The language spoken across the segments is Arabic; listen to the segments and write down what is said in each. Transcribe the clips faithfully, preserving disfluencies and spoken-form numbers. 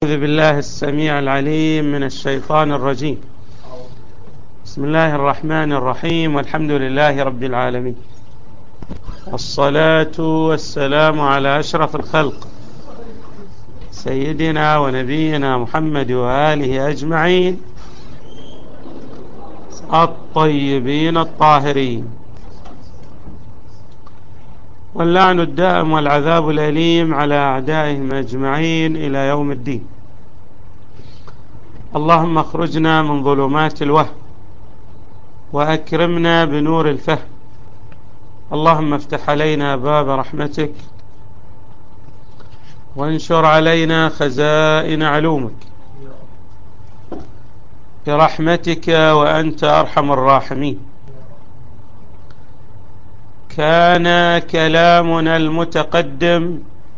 أعوذ بالله السميع العليم من الشيطان الرجيم. بسم الله الرحمن الرحيم، والحمد لله رب العالمين، والصلاة والسلام على أشرف الخلق سيدنا ونبينا محمد وآله أجمعين الطيبين الطاهرين، واللعن الدائم والعذاب الأليم على أعدائهم أجمعين إلى يوم الدين. اللهم اخرجنا من ظلمات الوهم وأكرمنا بنور الفهم. اللهم افتح علينا باب رحمتك وانشر علينا خزائن علومك برحمتك وأنت أرحم الراحمين. كان كلامنا المتقدم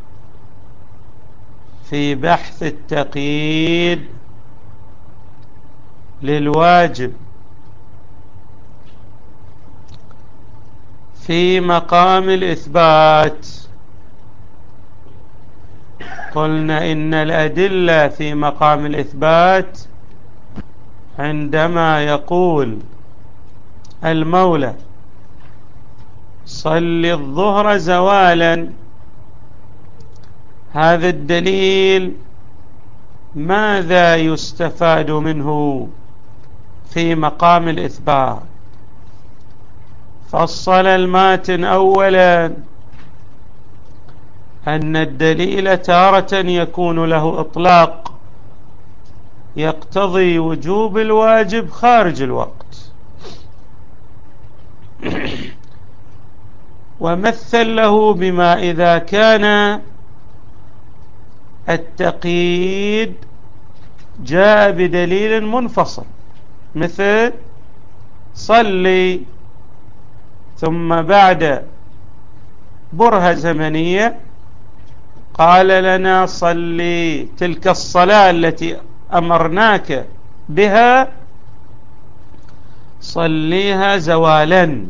في بحث التقييد للواجب في مقام الإثبات. قلنا إن الأدلة في مقام الإثبات عندما يقول المولى صل الظهر زوالا، هذا الدليل ماذا يستفاد منه في مقام الإثبات؟ فصل الماتن أولا أن الدليل تارة يكون له إطلاق يقتضي وجوب الواجب خارج الوقت، ومثل له بما إذا كان التقييد جاء بدليل منفصل، مثل صلي ثم بعد برهة زمنية قال لنا صلي تلك الصلاة التي أمرناك بها صليها زوالا،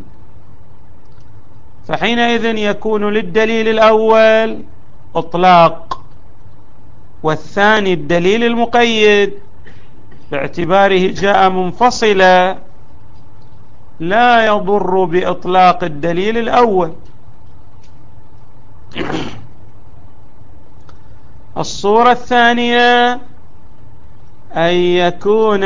فحينئذ يكون للدليل الأول إطلاق، والثاني الدليل المقيد باعتباره جاء منفصلا لا يضر بإطلاق الدليل الأول. الصورة الثانية أن يكون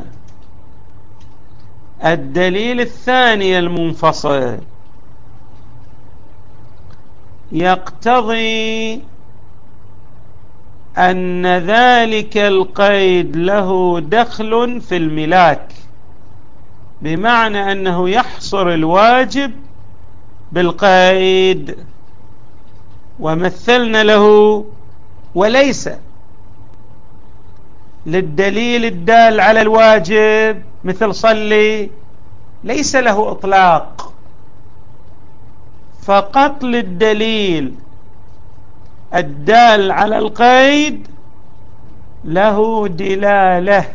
الدليل الثاني المنفصل يقتضي أن ذلك القيد له دخل في الملاك، بمعنى أنه يحصر الواجب بالقيد، ومثلنا له وليس للدليل الدال على الواجب مثل صلي ليس له إطلاق، فقط للدليل الدال على القيد له دلالة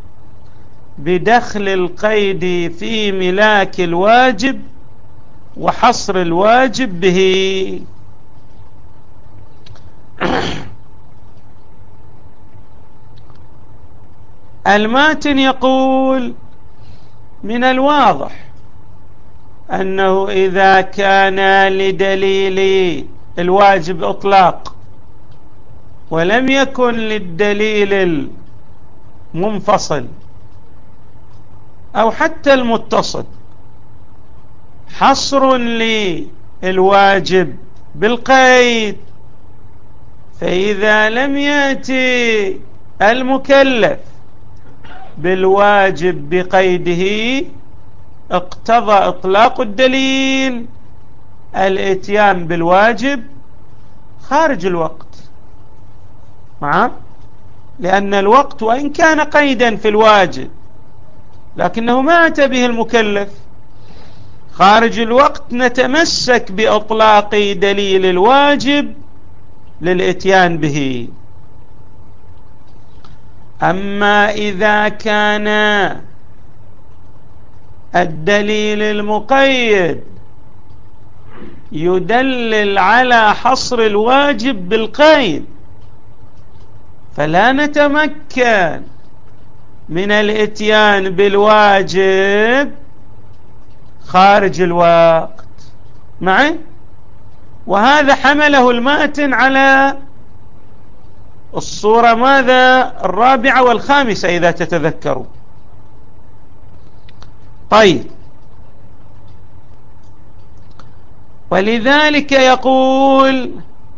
بدخل القيد في ملاك الواجب وحصر الواجب به. الماتن يقول من الواضح أنه إذا كان لدليل الواجب إطلاق ولم يكن للدليل المنفصل أو حتى المتصل حصر للواجب بالقيد، فإذا لم يأتي المكلف بالواجب بقيده اقتضى إطلاق الدليل الاتيان بالواجب خارج الوقت، معه؟ لأن الوقت وإن كان قيدا في الواجب لكنه ما أتى به المكلف خارج الوقت، نتمسك بإطلاق دليل الواجب للاتيان به. أما إذا كان الدليل المقيد يدلل على حصر الواجب بالقيد فلا نتمكن من الاتيان بالواجب خارج الوقت معي. وهذا حمله الماتن على الصورة ماذا الرابعة والخامسة إذا تتذكروا. طيب، ولذلك يقول: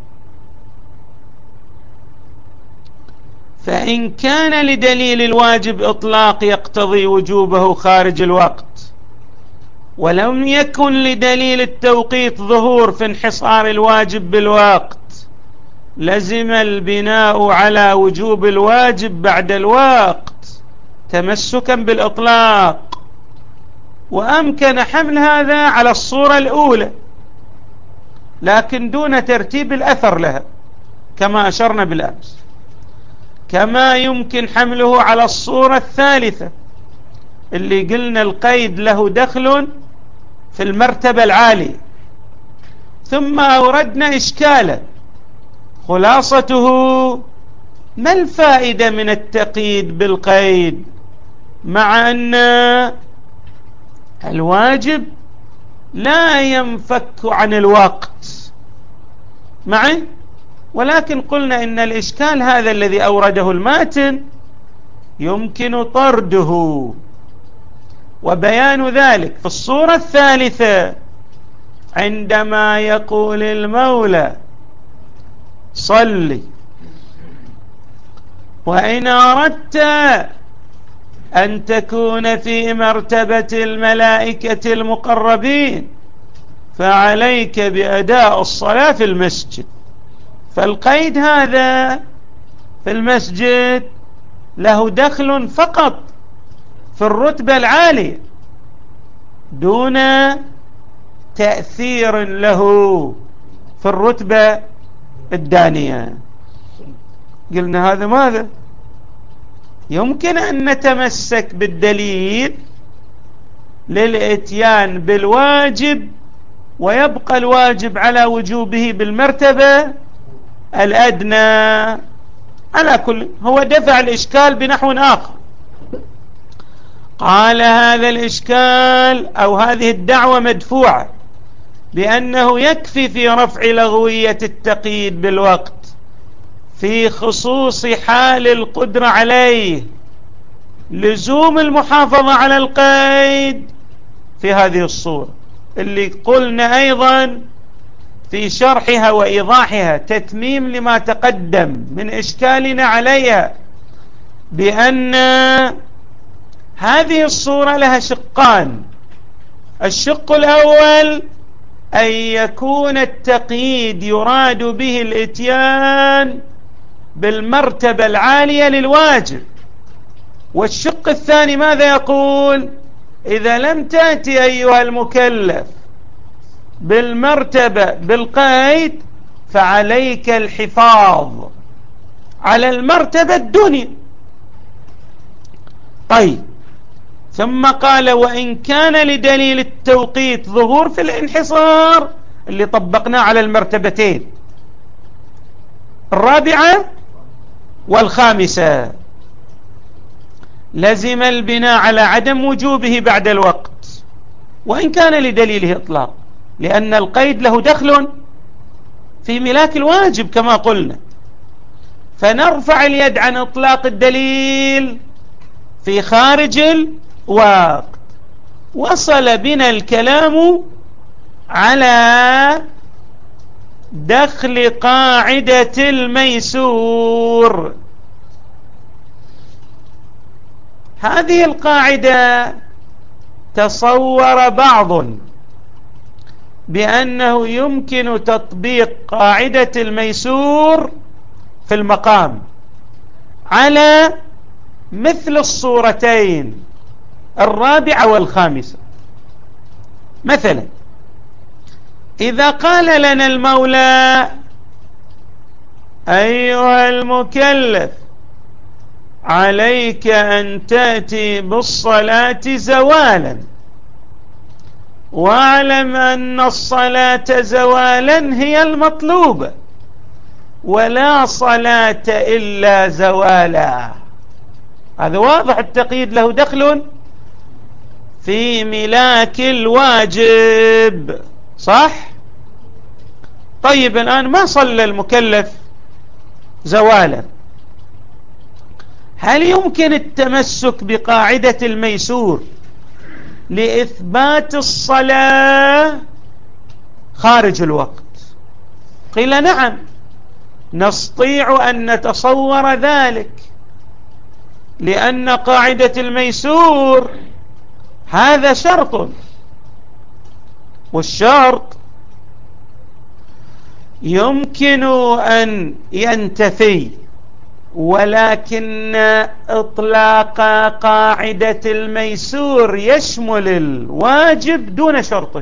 فإن كان لدليل الواجب إطلاق يقتضي وجوبه خارج الوقت، ولم يكن لدليل التوقيت ظهور في انحصار الواجب بالوقت، لزم البناء على وجوب الواجب بعد الوقت تمسكا بالإطلاق. وأمكن حمل هذا على الصورة الأولى لكن دون ترتيب الأثر لها كما أشرنا بالأمس، كما يمكن حمله على الصورة الثالثة اللي قلنا القيد له دخل في المرتبة العالية. ثم أوردنا إشكالا خلاصته: ما الفائدة من التقييد بالقيد مع أن الواجب لا ينفك عن الوقت معي؟ ولكن قلنا إن الإشكال هذا الذي أورده الماتن يمكن طرده، وبيان ذلك في الصورة الثالثة عندما يقول المولى: صلي وإن أردت أن تكون في مرتبة الملائكة المقربين فعليك بأداء الصلاة في المسجد. فالقيد هذا في المسجد له دخل فقط في الرتبة العالية دون تأثير له في الرتبة الدانية. قلنا هذا ماذا؟ يمكن أن نتمسك بالدليل للإتيان بالواجب ويبقى الواجب على وجوبه بالمرتبة الأدنى. على كل هو دفع الإشكال بنحو آخر. قال: هذا الإشكال أو هذه الدعوة مدفوعة بأنه يكفي في رفع لغوية التقييد بالوقت في خصوص حال القدرة عليه لزوم المحافظة على القيد في هذه الصورة اللي قلنا أيضا في شرحها وإيضاحها تتميم لما تقدم من إشكالنا عليها، بأن هذه الصورة لها شقان. الشق الأول أن يكون التقييد يراد به الإتيان بالمرتبة العالية للواجب. والشق الثاني ماذا يقول؟ إذا لم تأتي أيها المكلف بالمرتبة بالقيد فعليك الحفاظ على المرتبة الدنيا. طيب، ثم قال: وإن كان لدليل التوقيت ظهور في الانحصار اللي طبقناه على المرتبتين الرابعة والخامسة، لزم البناء على عدم وجوبه بعد الوقت وإن كان لدليله إطلاق، لأن القيد له دخل في ملاك الواجب كما قلنا. فنرفع اليد عن إطلاق الدليل في خارج الوقت. وصل بنا الكلام على دخل قاعدة الميسور. هذه القاعدة تصور بعض بأنه يمكن تطبيق قاعدة الميسور في المقام على مثل الصورتين الرابعة والخامسة. مثلا إذا قال لنا المولى: أيها المكلف عليك أن تأتي بالصلاة زوالا، واعلم أن الصلاة زوالا هي المطلوبة، ولا صلاة إلا زوالا. هذا واضح، التقييد له دخل في ملاك الواجب، صح؟ طيب الآن ما صلى المكلف زوالا، هل يمكن التمسك بقاعدة الميسور لإثبات الصلاة خارج الوقت؟ قيل نعم، نستطيع أن نتصور ذلك، لأن قاعدة الميسور هذا شرط، والشرط يمكن أن ينتفي، ولكن إطلاق قاعدة الميسور يشمل الواجب دون شرطه،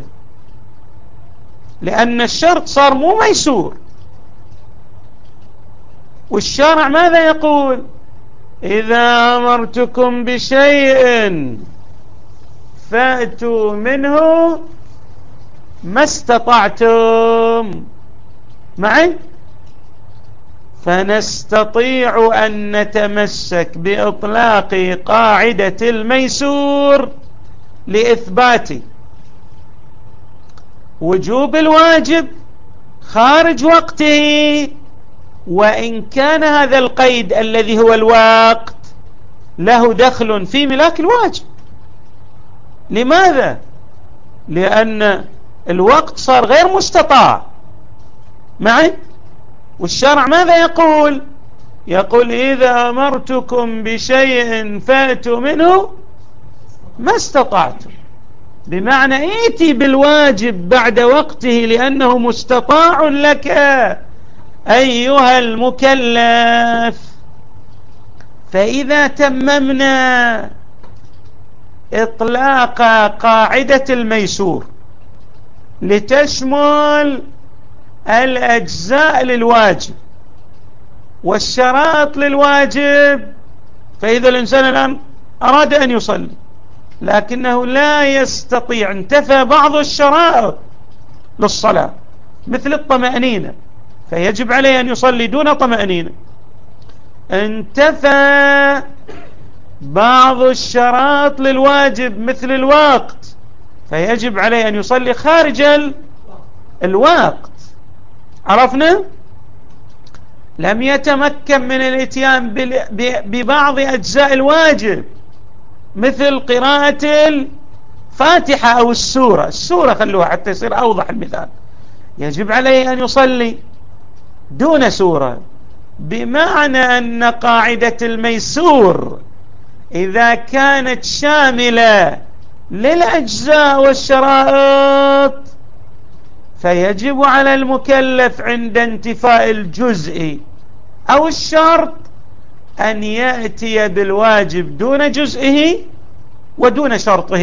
لأن الشرط صار مو ميسور. والشرع ماذا يقول؟ إذا أمرتكم بشيء فأتوا منه ما استطعتم. معي؟ فنستطيع أن نتمسك بإطلاق قاعدة الميسور لإثبات وجوب الواجب خارج وقته، وإن كان هذا القيد الذي هو الوقت له دخل في ملاك الواجب. لماذا؟ لأن الوقت صار غير مستطاع. معي؟ والشرع ماذا يقول؟ يقول إذا أمرتكم بشيء فأتوا منه ما استطعتم، بمعنى ائتي بالواجب بعد وقته لأنه مستطاع لك أيها المكلف. فإذا تممنا إطلاق قاعدة الميسور لتشمل الأجزاء للواجب والشرائط للواجب، فإذا الإنسان الآن أراد أن يصلي لكنه لا يستطيع، انتفى بعض الشرائط للصلاة مثل الطمأنينة، فيجب عليه أن يصلي دون طمأنينة. انتفى بعض الشرائط للواجب مثل الوقت، فيجب عليه أن يصلي خارج الوقت. عرفنا؟ لم يتمكن من الاتيان ببعض أجزاء الواجب مثل قراءة الفاتحة أو السورة، السورة خلوها حتى يصير أوضح المثال، يجب عليه أن يصلي دون سورة، بمعنى أن قاعدة الميسور إذا كانت شاملة للأجزاء والشرائط فيجب على المكلف عند انتفاء الجزء أو الشرط أن يأتي بالواجب دون جزئه ودون شرطه.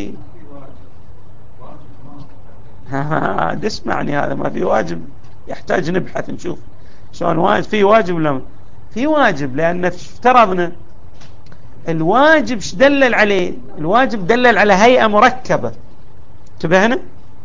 ها اسمعني، هذا ما في واجب، يحتاج نبحث نشوف شلون واجب. في واجب ولا في واجب؟ لأن افترضنا الواجب ايش دلل عليه؟ الواجب دلل على هيئة مركبة. انتبهنا؟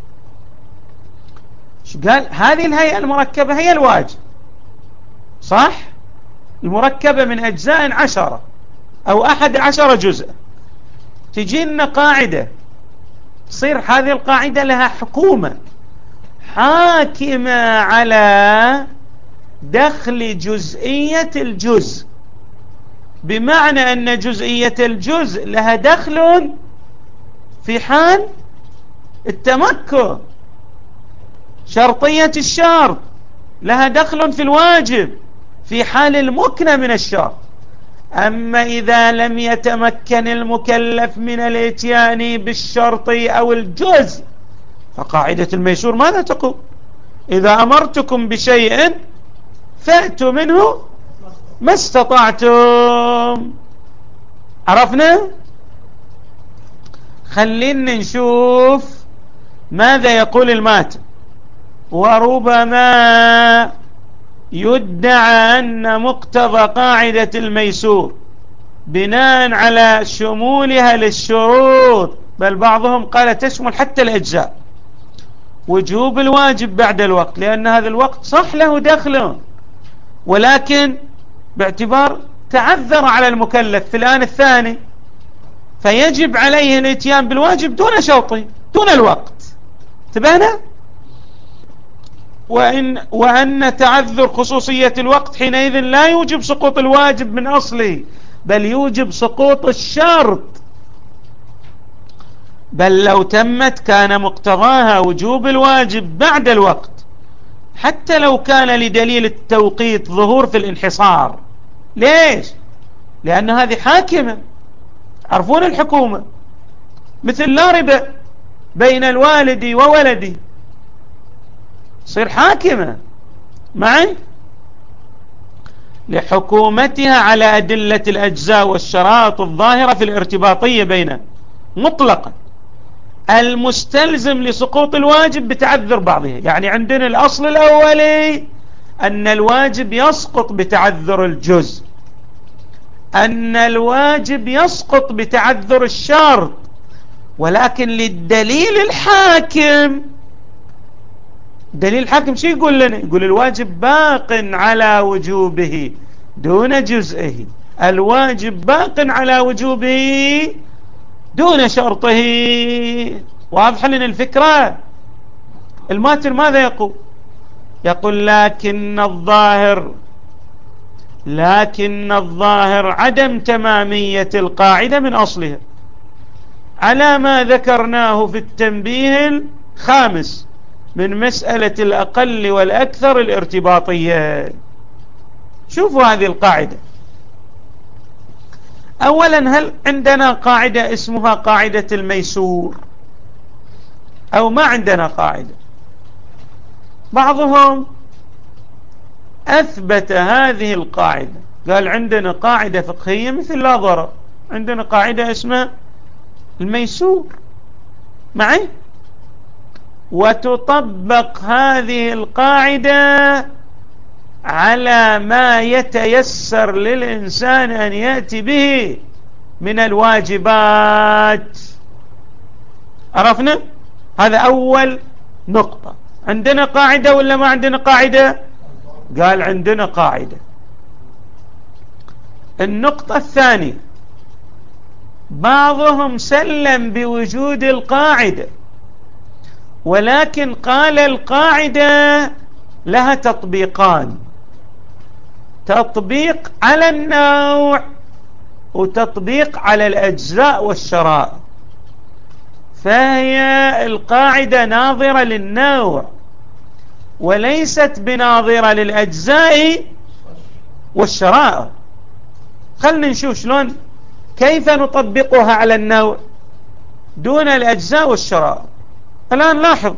ايش قال؟ هذه الهيئة المركبة هي الواجب، صح؟ المركبة من أجزاء عشرة أو أحد عشر جزء. تجي لنا قاعدة، تصير هذه القاعدة لها حكومة حاكمة على دخل جزئية الجزء، بمعنى أن جزئية الجزء لها دخل في حال التمكن، شرطية الشرط لها دخل في الواجب في حال المكنة من الشرط. أما إذا لم يتمكن المكلف من الاتيان بالشرط أو الجزء فقاعدة الميسور ماذا تقول؟ إذا أمرتكم بشيء فأتوا منه ما استطعتم. عرفنا؟ خلينا نشوف ماذا يقول الماتن. وربما يدعى أن مقتضى قاعدة الميسور بناء على شمولها للشروط، بل بعضهم قال تشمل حتى الأجزاء، وجوب الواجب بعد الوقت، لأن هذا الوقت صح له دخل ولكن باعتبار تعذر على المكلف في الآن الثاني، فيجب عليه الاتيان بالواجب دون شرطه دون الوقت. انتبهنا؟ وإن وأن تعذر خصوصية الوقت حينئذ لا يوجب سقوط الواجب من أصله، بل يوجب سقوط الشرط، بل لو تمت كان مقتضاها وجوب الواجب بعد الوقت، حتى لو كان لدليل التوقيت ظهور في الانحصار. ليش؟ لأن هذه حاكمة، عرفون الحكومة، مثل لا ربا بين الوالد وولده، تصير حاكمة معي لحكومتها على أدلة الأجزاء والشرائط الظاهرة في الارتباطية بينه مطلقا، المستلزم لسقوط الواجب بتعذر بعضه. يعني عندنا الأصل الأولي أن الواجب يسقط بتعذر الجزء، أن الواجب يسقط بتعذر الشرط، ولكن للدليل الحاكم، دليل الحاكم شو يقول لنا؟ يقول الواجب باق على وجوبه دون جزئه، الواجب باق على وجوبه دون شرطه. واضح لنا الفكرة؟ الماتن ماذا يقول؟ يقول لكن الظاهر لكن الظاهر عدم تمامية القاعدة من أصلها، على ما ذكرناه في التنبيه الخامس من مسألة الأقل والأكثر الارتباطية. شوفوا هذه القاعدة. أولا، هل عندنا قاعدة اسمها قاعدة الميسور أو ما عندنا قاعدة؟ بعضهم أثبت هذه القاعدة، قال عندنا قاعدة فقهية مثل لا ضرر، عندنا قاعدة اسمها الميسور معي، وتطبق هذه القاعدة على ما يتيسر للإنسان أن يأتي به من الواجبات. عرفنا؟ هذا أول نقطة. عندنا قاعدة ولا ما عندنا قاعدة؟ قال عندنا قاعدة. النقطة الثانية، بعضهم سلم بوجود القاعدة، ولكن قال القاعدة لها تطبيقان، تطبيق على النوع وتطبيق على الأجزاء والشرائط، فهي القاعدة ناظرة للنوع وليست بناظرة للأجزاء والشرائط. خلنا نشوف شلون كيف نطبقها على النوع دون الأجزاء والشرائط. الآن لاحظ،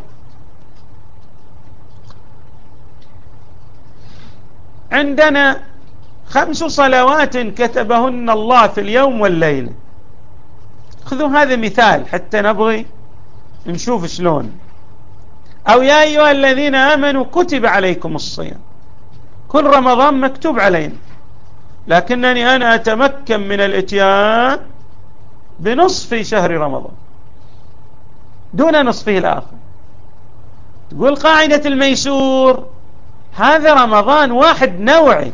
عندنا خمس صلوات كتبهن الله في اليوم والليلة. خذوا هذا مثال حتى نبغي نشوف شلون. أو يا أيها الذين آمنوا كتب عليكم الصيام، كل رمضان مكتوب علينا، لكنني أنا أتمكن من الاتيان بنصف شهر رمضان دون نصفه الآخر. تقول قاعدة الميسور هذا رمضان واحد نوعي،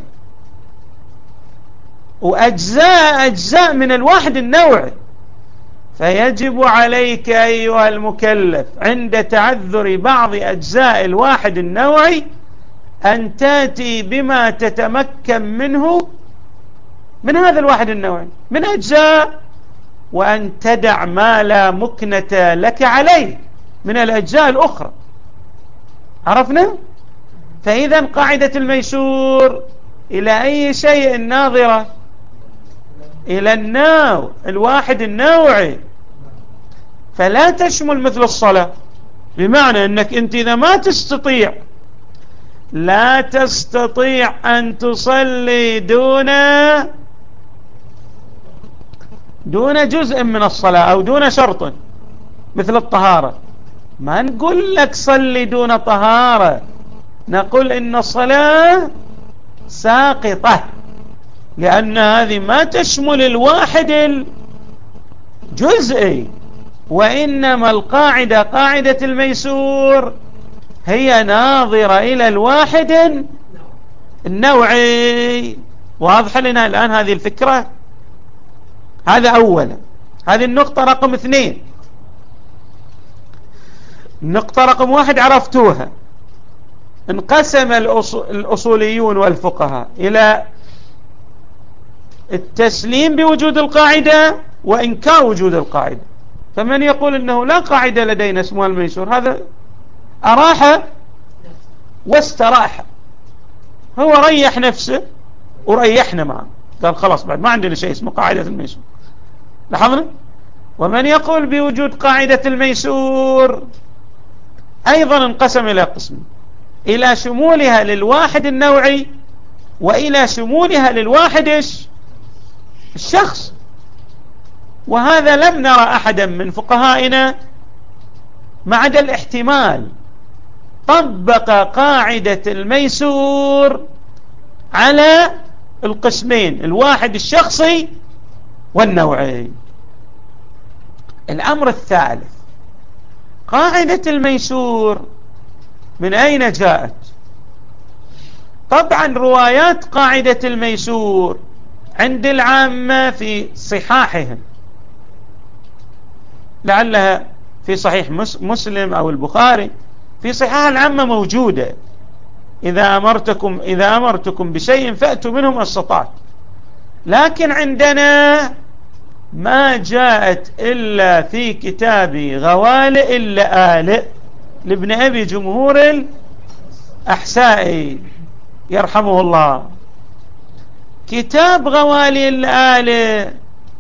وأجزاء أجزاء من الواحد النوعي، فيجب عليك أيها المكلف عند تعذر بعض أجزاء الواحد النوعي أن تأتي بما تتمكن منه من هذا الواحد النوعي من أجزاء، وأن تدع ما لا مكنة لك عليه من الأجزاء الأخرى. عرفنا؟ فإذا قاعدة الميسور إلى أي شيء ناظرة؟ إلى النوع الواحد النوعي، فلا تشمل مثل الصلاة، بمعنى أنك أنت إذا ما تستطيع لا تستطيع أن تصلي دون دون جزء من الصلاة أو دون شرط مثل الطهارة، ما نقول لك صلي دون طهارة، نقول إن الصلاة ساقطة، لأن هذه ما تشمل الواحد الجزئي. وإنما القاعدة قاعدة الميسور هي ناظرة إلى الواحد النوعي. واضح لنا الآن هذه الفكرة؟ هذا أولا. هذه النقطة رقم اثنين. النقطة رقم واحد عرفتوها. انقسم الأصوليون والفقهاء إلى التسليم بوجود القاعدة وإنكار وجود القاعدة. فمن يقول أنه لا قاعدة لدينا اسمها الميسور، هذا أراح واستراح، هو ريح نفسه وريحنا معه، قال خلاص بعد ما عندنا شيء اسمه قاعدة الميسور. لاحظنا؟ ومن يقول بوجود قاعدة الميسور أيضا انقسم إلى قسمين، إلى شمولها للواحد النوعي وإلى شمولها للواحد الشخص. وهذا لم نرى أحدا من فقهائنا ما عدا الاحتمال طبق قاعدة الميسور على القسمين، الواحد الشخصي والنوعي. الأمر الثالث، قاعدة الميسور من أين جاءت؟ طبعا روايات قاعدة الميسور عند العامة في صحاحهم، لعلها في صحيح مسلم أو البخاري، في صحاح العامة موجودة: إذا أمرتكم إذا أمرتكم بشيء فأتوا منه ما استطعت. لكن عندنا ما جاءت إلا في كتاب غوالئ اللآلئ لابن أبي جمهور الأحسائي يرحمه الله. كتاب غوالئ اللآلئ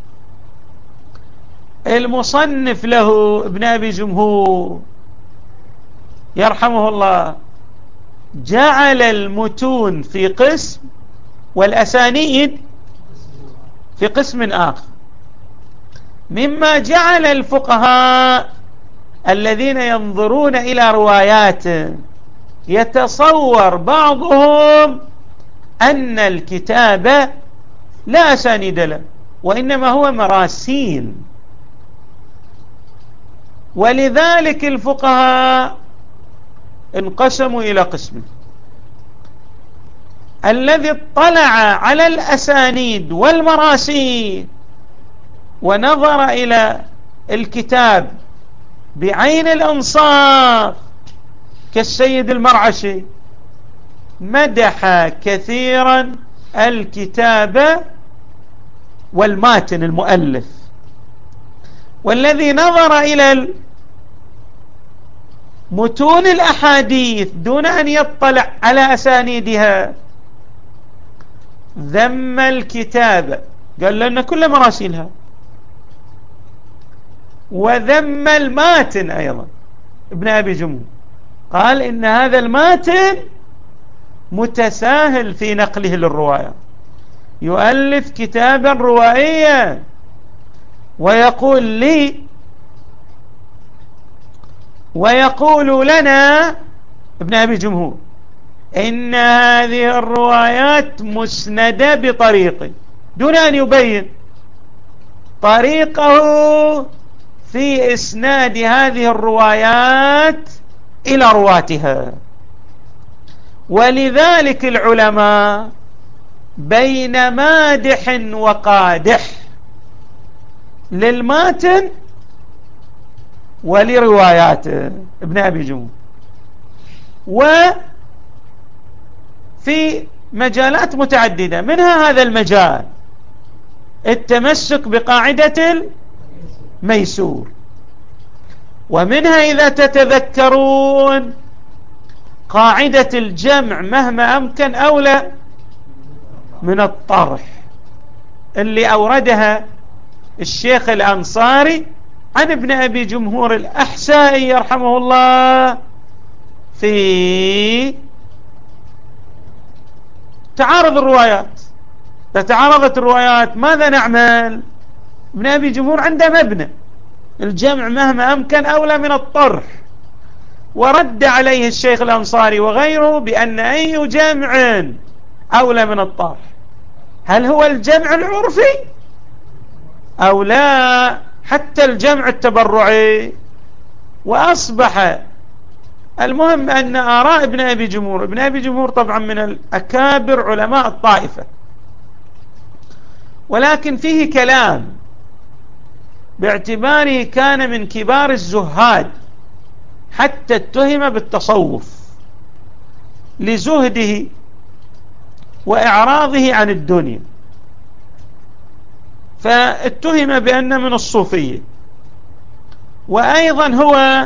المصنف له ابن أبي جمهور يرحمه الله جعل المتون في قسم والأسانيد في قسم آخر، مما جعل الفقهاء الذين ينظرون إلى روايات يتصور بعضهم أن الكتاب لا أسانيد له وإنما هو مراسيل. ولذلك الفقهاء انقسموا إلى قسم: الذي اطلع على الأسانيد والمراسيل ونظر إلى الكتاب بعين الإنصاف كالسيد المرعشي مدح كثيرا الكتاب والماتن المؤلف. والذي نظر إلى متون الأحاديث دون أن يطلع على أسانيدها ذم الكتاب، قال لنا كل مراسيلها، وذم الماتن أيضا ابن أبي جمهور، قال إن هذا الماتن متساهل في نقله للرواية، يؤلف كتابا روائيا ويقول لي ويقول لنا ابن أبي جمهور إن هذه الروايات مسندة بطريقه، دون أن يبين طريقه في إسناد هذه الروايات إلى رواتها. ولذلك العلماء بين مادح وقادح للماتن ولروايات ابن أبي جمهور، وفي مجالات متعددة، منها هذا المجال التمسك بقاعدة الميسور، ومنها إذا تتذكرون قاعدة الجمع مهما أمكن أولى من الطرح اللي أوردها الشيخ الأنصاري عن ابن أبي جمهور الأحسائي يرحمه الله في تعارض الروايات. فتعارضت الروايات ماذا نعمل؟ ابن أبي جمهور عنده مبنى الجمع مهما أمكن أولى من الطرح، ورد عليه الشيخ الأنصاري وغيره بأن أي جمع أولى من الطرح. هل هو الجمع العرفي أو لا حتى الجمع التبرعي؟ وأصبح المهم أن آراء ابن أبي جمهور، ابن أبي جمهور طبعا من الأكابر علماء الطائفة، ولكن فيه كلام باعتباره كان من كبار الزهاد، حتى اتهم بالتصوف لزهده وإعراضه عن الدنيا، فاتهم بأن من الصوفية. وأيضا هو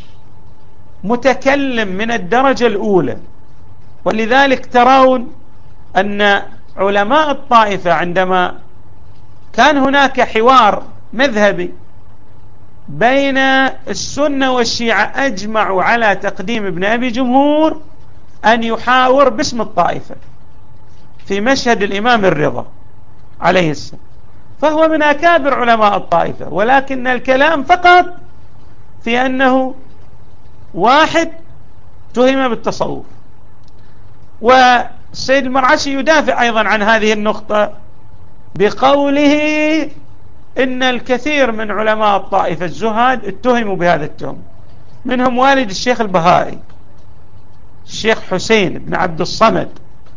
متكلم من الدرجة الأولى، ولذلك ترون أن علماء الطائفة عندما كان هناك حوار مذهبي بين السنة والشيعة أجمعوا على تقديم ابن أبي جمهور أن يحاور باسم الطائفة في مشهد الإمام الرضا عليه السلام، فهو من أكابر علماء الطائفة، ولكن الكلام فقط في أنه واحد تهم بالتصوف. والسيد المرعشي يدافع أيضا عن هذه النقطة بقوله إن الكثير من علماء الطائفة الزهاد اتهموا بهذا التهم، منهم والد الشيخ البهائي الشيخ حسين بن عبد الصمد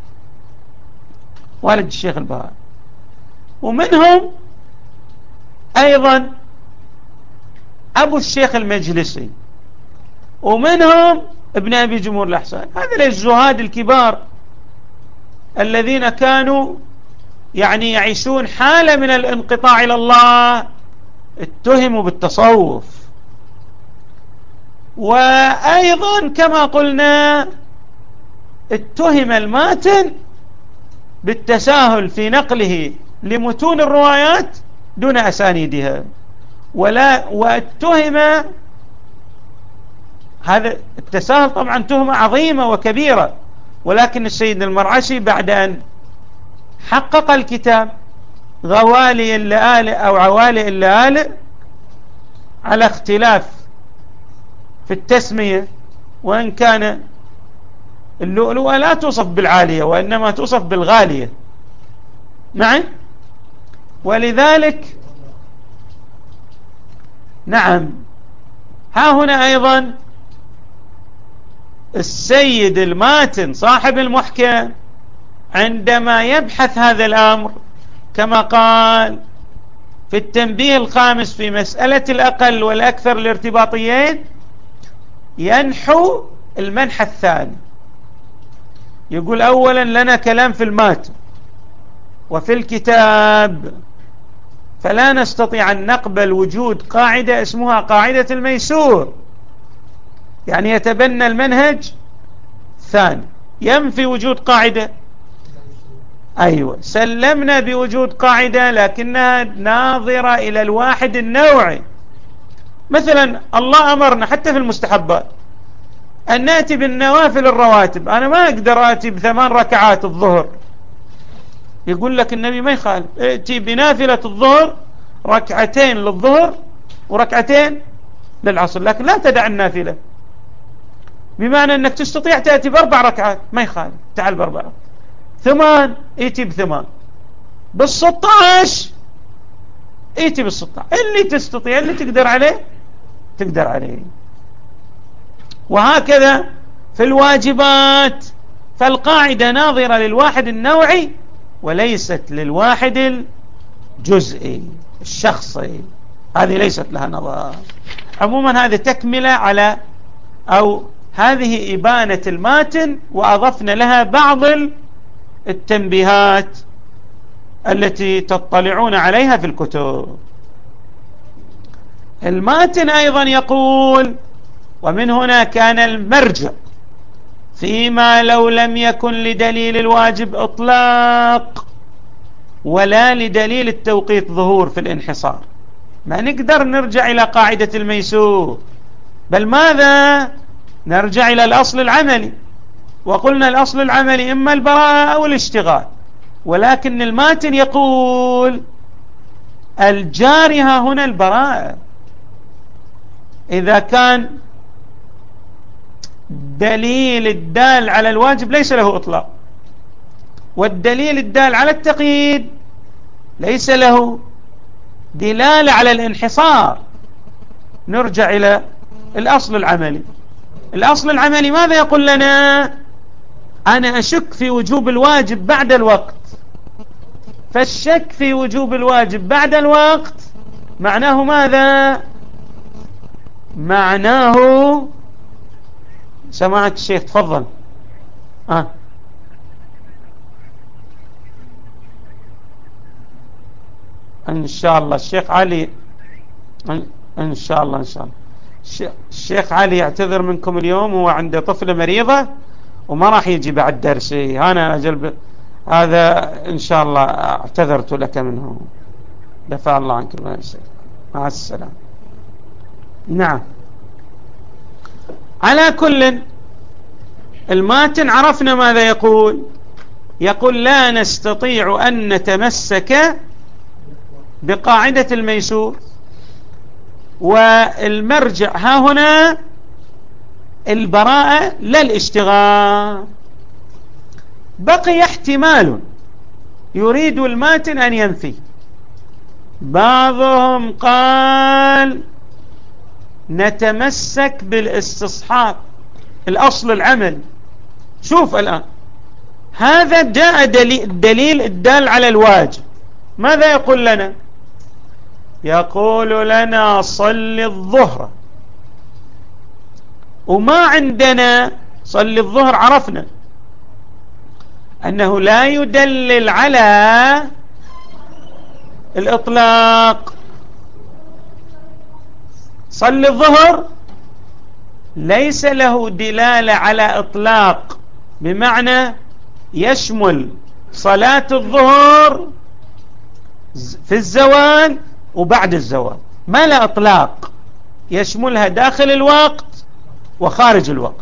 والد الشيخ البهائي، ومنهم أيضا أبو الشيخ المجلسي، ومنهم ابن أبي جمهور الأحسان. هذا الزهاد الكبار الذين كانوا يعني يعيشون حالة من الانقطاع إلى الله اتهموا بالتصوف. وأيضا كما قلنا اتهم الماتن بالتساهل في نقله لمتون الروايات دون أسانيدها، ولا واتهم هذا التساهل طبعا تهمة عظيمة وكبيرة، ولكن السيد المرعشي بعد أن حقق الكتاب غوالي اللآلئ أو عوالي اللآلئ على اختلاف في التسمية، وإن كان اللؤلؤة لا توصف بالعالية وإنما توصف بالغالية معي، ولذلك نعم ها هنا أيضا السيد الماتن صاحب المحكم عندما يبحث هذا الأمر كما قال في التنبيه الخامس في مسألة الأقل والأكثر الارتباطيين، ينحو المنحى الثاني، يقول أولا لنا كلام في الماتن وفي الكتاب، فلا نستطيع أن نقبل وجود قاعدة اسمها قاعدة الميسور، يعني يتبنى المنهج الثاني ينفي وجود قاعدة. أيوة سلمنا بوجود قاعدة لكنها ناظرة إلى الواحد النوعي. مثلا الله أمرنا حتى في المستحبات أن نأتي بالنوافل الرواتب، أنا ما أقدر آتي بثمان ركعات الظهر، يقول لك النبي ما يخالف، ائتي بنافلة الظهر ركعتين للظهر وركعتين للعصر، لكن لا تدع النافلة، بمعنى أنك تستطيع تأتي بأربع ركعات ما يخالف، تعال بأربعة، ثمان ائتي بثمان، بالستاش ائتي بالستاش، اللي تستطيع اللي تقدر عليه تقدر عليه. وهكذا في الواجبات، فالقاعدة ناظرة للواحد النوعي وليست للواحد الجزئي الشخصي، هذه ليست لها نظر. عموما هذه تكملة على أو هذه إبانة الماتن، وأضفنا لها بعض التنبيهات التي تطلعون عليها في الكتب. الماتن أيضا يقول: ومن هنا كان المرجع فيما لو لم يكن لدليل الواجب إطلاق ولا لدليل التوقيت ظهور في الانحصار، ما نقدر نرجع إلى قاعدة الميسور، بل ماذا نرجع إلى الأصل العملي، وقلنا الأصل العملي إما البراءة أو الاشتغال. ولكن الماتن يقول الجاري ها هنا البراءة، إذا كان دليل الدال على الواجب ليس له إطلاق، والدليل الدال على التقييد ليس له دلالة على الانحصار، نرجع إلى الأصل العملي. الأصل العملي ماذا يقول لنا؟ أنا أشك في وجوب الواجب بعد الوقت، فالشك في وجوب الواجب بعد الوقت معناه ماذا؟ معناه سماعك الشيخ تفضل. آه. إن شاء الله الشيخ علي، إن شاء الله إن شاء الله الشيخ علي يعتذر منكم اليوم، هو عنده طفلة مريضة وما راح يجي بعد درسي، أنا أجل هذا إن شاء الله اعتذرت لك منه، دفع الله عنك ما يصير. مع السلامة. نعم، على كل الماتن عرفنا ماذا يقول. يقول لا نستطيع أن نتمسك بقاعدة الميسور، والمرجع ها هنا البراءة لا الاشتغال. بقي احتمال يريد الماتن أن ينفي. بعضهم قال نتمسك بالاستصحاب، الأصل العمل. شوف الآن هذا جاء دليل الدال على الواجب، ماذا يقول لنا؟ يقول لنا صل الظهر، وما عندنا صل الظهر عرفنا أنه لا يدلل على الإطلاق. صل الظهر ليس له دلالة على إطلاق، بمعنى يشمل صلاة الظهر في الزوال وبعد الزوال، ما لا إطلاق، يشملها داخل الوقت وخارج الوقت.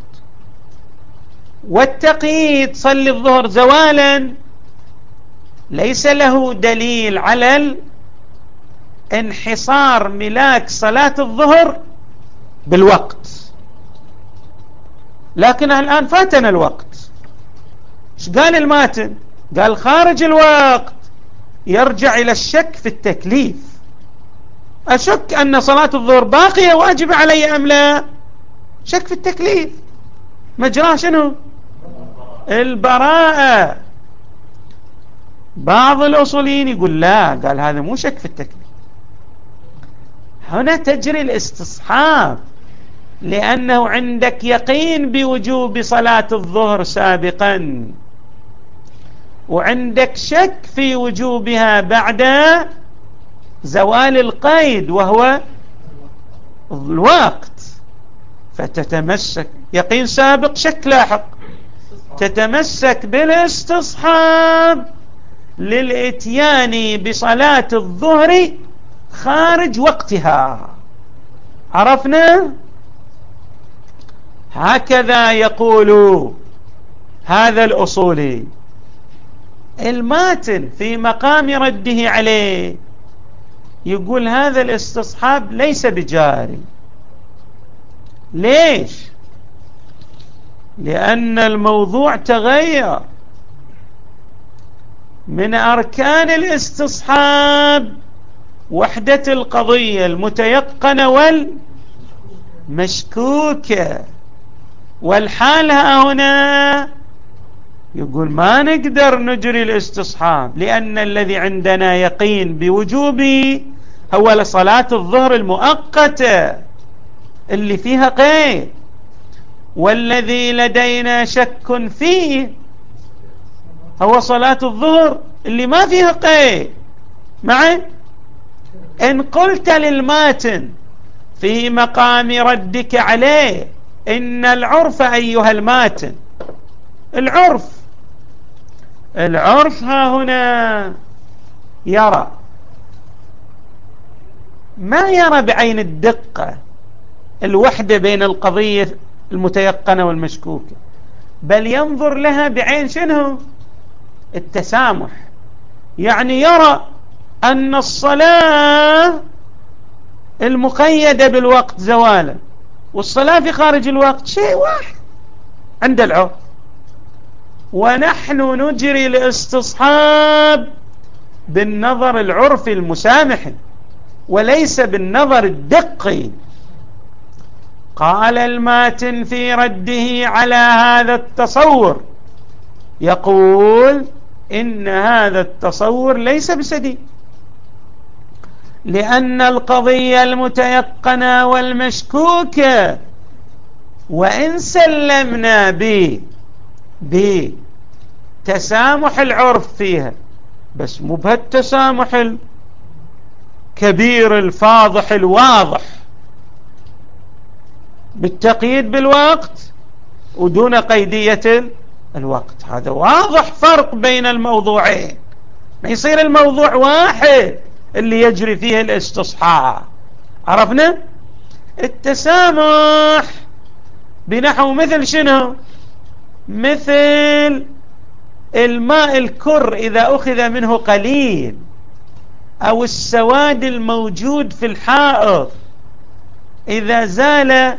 والتقييد صل الظهر زوالا ليس له دليل على انحصار ملاك صلاة الظهر بالوقت، لكن الآن فاتنا الوقت. ايش قال الماتن؟ قال خارج الوقت يرجع إلى الشك في التكليف. أشك أن صلاة الظهر باقية واجبة علي أم لا؟ شك في التكليف، مجراه شنو؟ البراءة. بعض الأصوليين يقول لا، قال هذا مو شك في التكليف، هنا تجري الاستصحاب، لأنه عندك يقين بوجوب صلاة الظهر سابقا، وعندك شك في وجوبها بعد زوال القيد وهو الوقت، فتتمسك يقين سابق شك لاحق، تتمسك بالاستصحاب للإتيان بصلاة الظهر خارج وقتها. عرفنا؟ هكذا يقول هذا الأصولي. الماتن في مقام رده عليه يقول هذا الاستصحاب ليس بجاري. ليش؟ لأن الموضوع تغير. من أركان الاستصحاب وحدة القضية المتيقنة والمشكوكة، والحال هنا يقول ما نقدر نجري الاستصحاب، لأن الذي عندنا يقين بوجوبه هو لصلاة الظهر المؤقتة اللي فيها قيد، والذي لدينا شك فيه هو صلاة الظهر اللي ما فيها قيد. معي؟ إن قلت للماتن في مقام ردك عليه إن العرف أيها الماتن، العرف العرف ها هنا يرى، ما يرى بعين الدقة الوحدة بين القضية المتيقنة والمشكوكة، بل ينظر لها بعين شنو؟ التسامح. يعني يرى أن الصلاة المقيدة بالوقت زوالا والصلاة في خارج الوقت شيء واحد عند العرف، ونحن نجري الاستصحاب بالنظر العرفي المسامح وليس بالنظر الدقي. قال الماتن في رده على هذا التصور، يقول إن هذا التصور ليس بسديد، لأن القضية المتيقنة والمشكوكة وإن سلمنا ب بتسامح العرف فيها، بس مو بهالتسامح الكبير الفاضح الواضح بالتقييد بالوقت ودون قيدية الوقت. هذا واضح فرق بين الموضوعين، ما يصير الموضوع واحد اللي يجري فيه الاستصحاح. عرفنا التسامح بنحو مثل شنو؟ مثل الماء الكر إذا أخذ منه قليل، أو السواد الموجود في الحائط إذا زال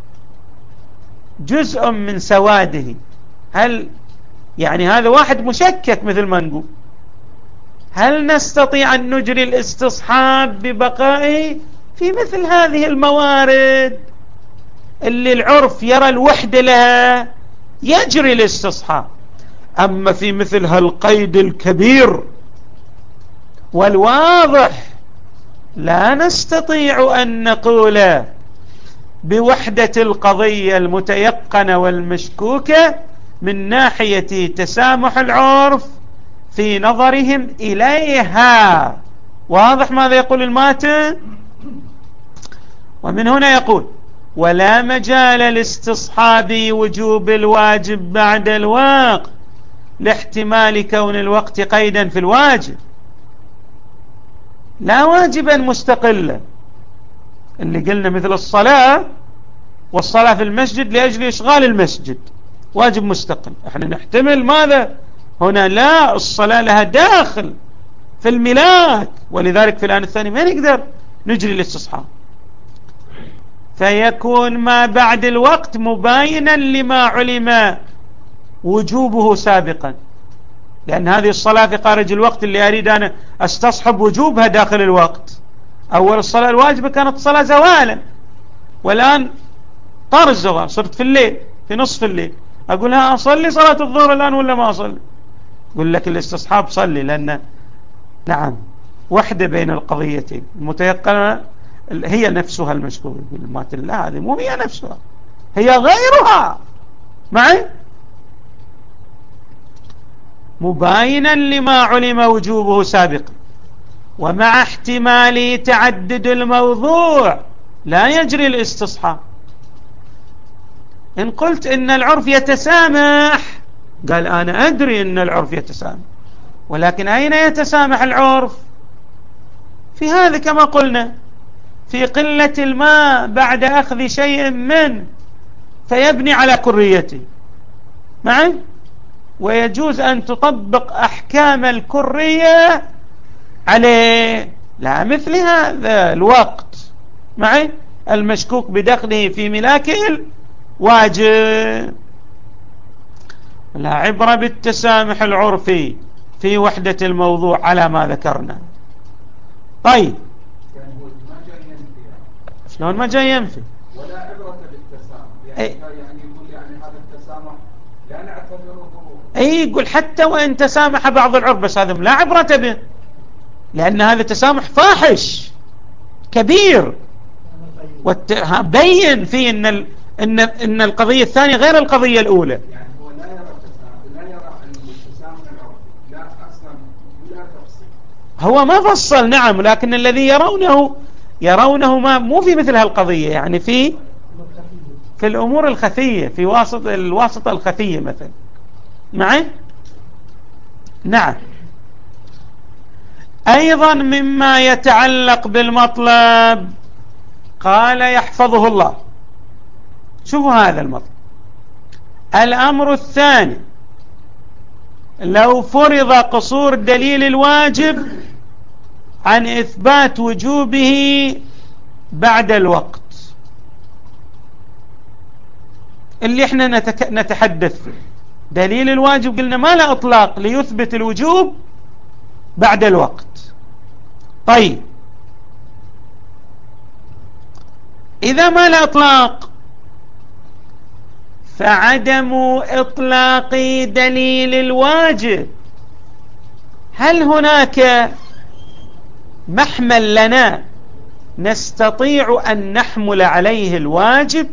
جزء من سواده، هل يعني هذا واحد مشكك مثل ما نقول، هل نستطيع أن نجري الاستصحاب ببقائه في مثل هذه الموارد اللي العرف يرى الوحدة لها؟ يجري الاستصحاب. أما في مثل هالقيد الكبير والواضح لا نستطيع أن نقول بوحدة القضية المتيقنة والمشكوكة من ناحية تسامح العرف في نظرهم إليها. واضح ماذا يقول الماتن؟ ومن هنا يقول: ولا مجال لاستصحاب وجوب الواجب بعد الوقت لاحتمال كون الوقت قيدا في الواجب، لا واجبا مستقلا، اللي قلنا مثل الصلاة، والصلاة في المسجد لأجل إشغال المسجد واجب مستقل. احنا نحتمل ماذا هنا؟ لا، الصلاة لها داخل في الملاك، ولذلك في الآن الثاني ما نقدر نجري الاستصحاب، فيكون ما بعد الوقت مباينا لما علم وجوبه سابقا، لأن هذه الصلاة في خارج الوقت اللي أريد أنا أستصحب وجوبها داخل الوقت. أول الصلاة الواجبة كانت صلاة زوالا، والآن طار الزوال، صرت في الليل في نصف الليل، أقول ها أصلي صلاة الظهر الآن ولا ما أصلي؟ أقول لك الاستصحاب صلي، لأن نعم وحدة بين القضيتين المتيقنة هي نفسها المشكوك بالمات. لا، هذه مو هي نفسها، هي غيرها معي، مباينا لما علم وجوبه سابقا، ومع احتمال تعدد الموضوع لا يجري الاستصحاب. إن قلت إن العرف يتسامح، قال أنا أدري إن العرف يتسامح، ولكن أين يتسامح العرف؟ في هذا كما قلنا، في قلة الماء بعد أخذ شيء منه فيبني على كريته معي، ويجوز أن تطبق أحكام الكرية عليه، لا مثل هذا الوقت معي المشكوك بدخله في ملاك الواجب. لا عبرة بالتسامح العرفي في وحدة الموضوع على ما ذكرنا. طيب يعني هو ما جاي ينفي، شلون ما جاي ينفي؟ ولا عبرة بالتسامح، يعني أي. يعني يقول يعني هذا التسامح لا نعتبره. اي يقول حتى وان تسامح بعض العرف، بس هذا لا عبرة به، لأن هذا تسامح فاحش كبير، وبين فيه إن ال... إن إن القضية الثانية غير القضية الأولى. يعني هو لا يرى التسامح، لا يرى التسامح العرفي، لا أصلا لا تفصيل. هو ما فصل، نعم، لكن الذي يرونه يرونه ما مو في مثل هالقضية، يعني في في الأمور الخفية، في واسط الواسطة الخفية مثلا معي. نعم. أيضا مما يتعلق بالمطلب، قال يحفظه الله، شوفوا هذا المطلب: الأمر الثاني لو فرض قصور دليل الواجب عن إثبات وجوبه بعد الوقت اللي احنا نتك... نتحدث فيه. دليل الواجب قلنا ما له إطلاق ليثبت الوجوب بعد الوقت. طيب إذا ما له إطلاق فعدم إطلاق دليل الواجب، هل هناك محمل لنا نستطيع أن نحمل عليه الواجب؟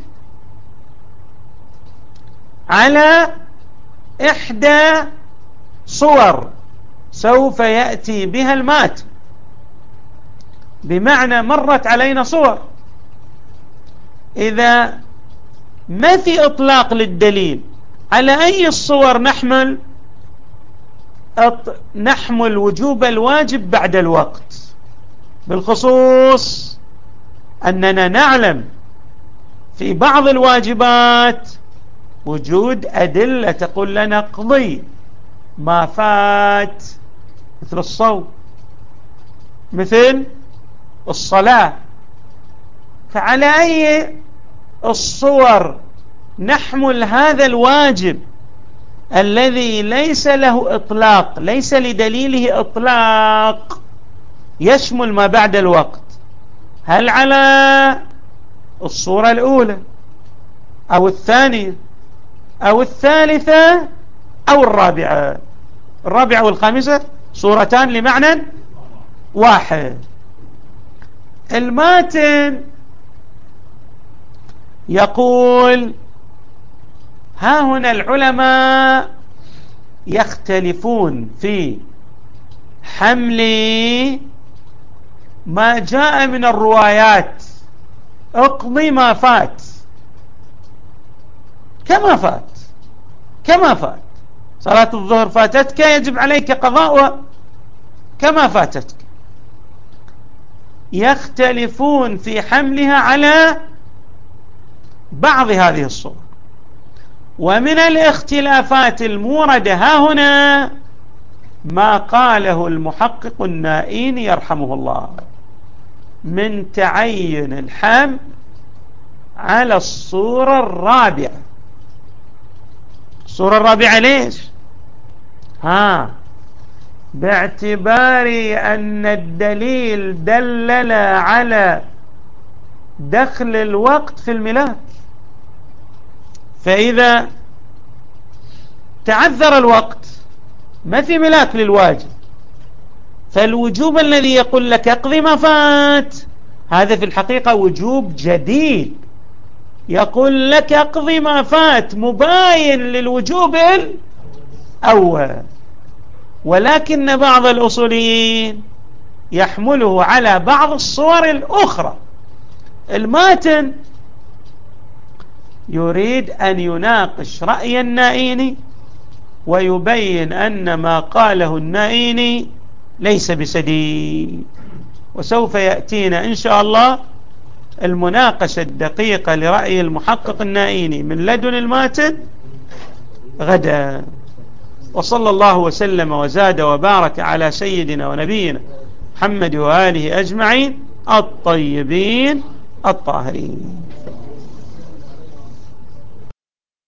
على إحدى صور سوف يأتي بها المات، بمعنى مرت علينا صور، إذا ما في إطلاق للدليل على أي الصور نحمل نحمل وجوب الواجب بعد الوقت، بالخصوص أننا نعلم في بعض الواجبات وجود أدلة تقول لنا اقضي ما فات، مثل الصوم، مثل الصلاة. فعلى أي الصور نحمل هذا الواجب الذي ليس له إطلاق، ليس لدليله إطلاق يشمل ما بعد الوقت؟ هل على الصورة الأولى أو الثانية أو الثالثة أو الرابعة؟ الرابعة والخامسة صورتان لمعنى واحد. الماتن يقول ها هنا العلماء يختلفون في حمل ما جاء من الروايات، اقضي ما فات كما فات كما فات، صلاة الظهر فاتتك يجب عليك قضاؤها كما فاتتك. يختلفون في حملها على بعض هذه الصور. ومن الاختلافات الموردة ها هنا ما قاله المحقق النائيني يرحمه الله من تعين الحمل على الصورة الرابعة. الصورة الرابعة ليش؟ ها باعتبار أن الدليل دلل على دخل الوقت في الملاك، فإذا تعذر الوقت ما في ملاك للواجب، فالوجوب الذي يقول لك اقضي ما فات هذا في الحقيقة وجوب جديد، يقول لك اقضي ما فات مباين للوجوب الأول. ولكن بعض الأصوليين يحمله على بعض الصور الأخرى. الماتن يريد أن يناقش رأي النائيني ويبين أن ما قاله النائيني ليس بسديد، وسوف يأتينا إن شاء الله المناقشة الدقيقة لرأي المحقق النائيني من لدن الماتن غدا. وصلى الله وسلم وزاد وبارك على سيدنا ونبينا محمد وآله أجمعين الطيبين الطاهرين.